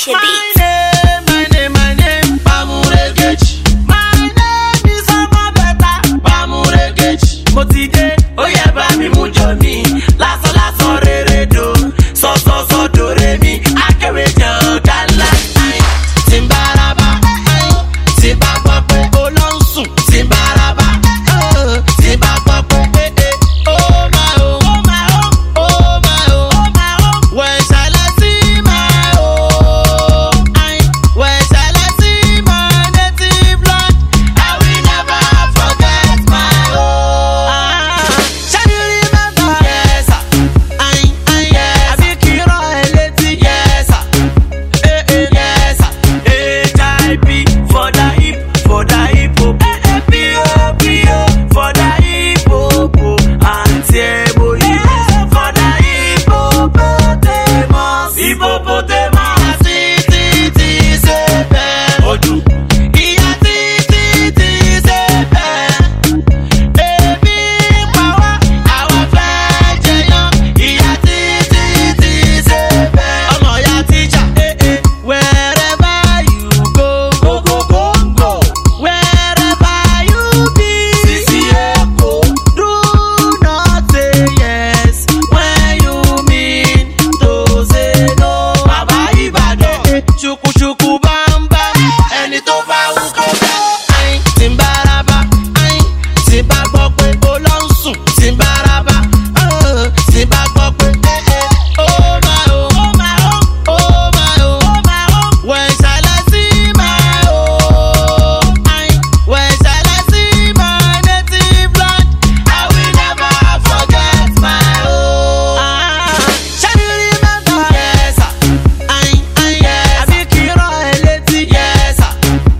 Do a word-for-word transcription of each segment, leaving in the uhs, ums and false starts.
Fresh My beat. name, my name, my name, Bamuregechi. My name is Omobeta, Bamuregechi. Mo ti dé, ó yẹ bá mi mú jọ mi. Lásán lásán rere do, sọ sọ sọ do re mi. Akéwé jàn gálá. Tí n bá ra bá, tí n bá gbọ́ pé ó lọ ń sùn. Tí n bá ra bá, tí n bá gbọ́ pé eh eh, oh my oh, oh my oh, oh my oh, oh my oh. When shall I see my oh? When shall I see my native land? I will never forget my oh. Shall you remember? Yes sir. I, I, yes. Àbí kí n rán ẹ létí? Yes sir. Eh eh, yes sir. H I P for the hip, for the hip hop. Eh eh, P O P O for the hip hop. Anti-eboyi for the hippopotamus. Hippopotamus. Títí ṣe bẹ́ẹ̀. Ojú. Ìyá títí tí ṣe bẹ́ẹ̀. Ebi ń pa wá, àwa fẹ́ jẹyán. Ìyá títí tí ṣe bẹ́ẹ̀. Ọmọ ìyá tíjà. Eh eh, wherever you go, go go go go. Wherever you be, Sisi Eko. Do not say yes when you mean to say no. Bàbá Ìbàdàn. Ṣùkùṣùkù bámbá. Ẹni tó bá wù kó bẹ́. Ayin tí ń bá ra bá. Ayin tí ń bá gbọ́ pé ó lọ ń sùn. Tí ń bá ra bá. Tí ń bá gbọ́ pé eh eh, oh my oh, oh my oh, oh my oh, oh my oh. When shall I see my oh? Ayin when shall I see my native land? I will never forget my oh. Shall you remember? Yes sir. Ayin ayin yes. Àbí kí n rán ẹ létí? Yes sir.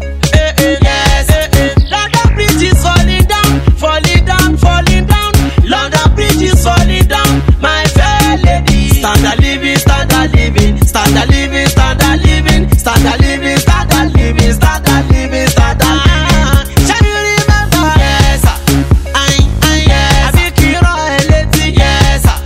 Eh eh, yes eh eh. London Bridge is falling down, falling down, falling down. London Bridge is falling down, my fair lady. Standard living, standard living, standard living, standard living, standard living, standard living, standard living, standard. Shall you remember? Yes sir. Ayin ayin yes. Àbí kí n rán ẹ létí? Yes sir.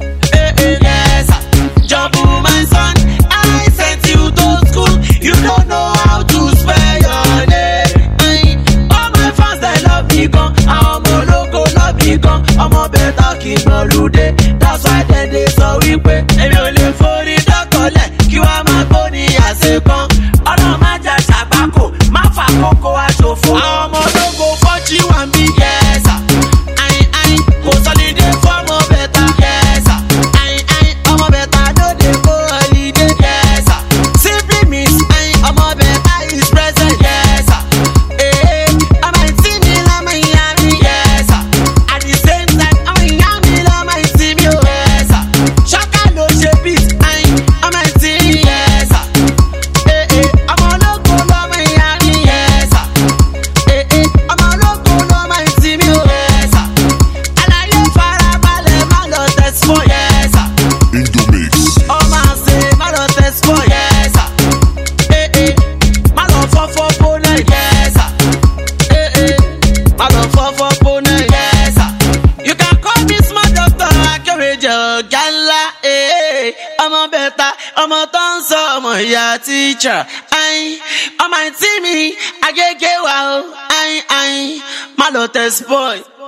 Eh eh, yes sir. Jumbo my son, I sent you to school. You don't know how to spell your name. Ayin, all my fans they love me gan. Àwọn ọmọ ológo love me gan. Ọmọ bẹ́tà kì í gbọ́lúdé. That's why dem dey sọ wípé èmi ò lè forí dọ́kọ̀lẹ̀ kí wá máa gbó ní àṣekán. Ọlọ́run má jà ṣàgbákò, má fà kókó wá ṣòfò. Àwọn ọmọ ológo fọ́jí wà ń bí. Yes sir. Ayin ayin kò sọ́lídé fọ́mọ bẹ́tà. Yes sir. Ayin ayin ọmọ bẹ́tà no dey go holiday. Yes sir. Simply means ayin ọmọ bẹ́tà is present. Yes sir. Eh ọmọ ìtí mi lọ́mọ ìyá mi. Yes sir. At the same time ọmọ ìyá mi lọ́mọ ìtí mi o. Yes sir. Ṣọ́ká ló ṣe beat ayin ọmọ ìtí mi. Yes sir. Eh eh ọmọ ológo lọ́mọ ìyá mi. Yes sir. Eh eh ọmọ ológo lọ́mọ ìtí mi o. Yes sir. Àlàyé farabalẹ̀ má lọ tẹ̀síwọ̀n. Yes sir. Indomix. Ọmọ àṣẹ má lọ tẹ̀síwọ̀n. Yes sir. Eh eh má lọ fọ́fọ́ bóná. Yes sir. Eh eh má lọ fọ́fọ́ bóná. Yes sir. You can call me smart doctor Akéwéjẹ ọ̀gá ńlá. Eh ọmọ bẹ́tà ọmọ tó ń sọ ọmọ ìyá tíjà. Ayin ọmọ ìtí mi Agége wa o. Ayin ayin má lọ tẹ̀síwọ̀n.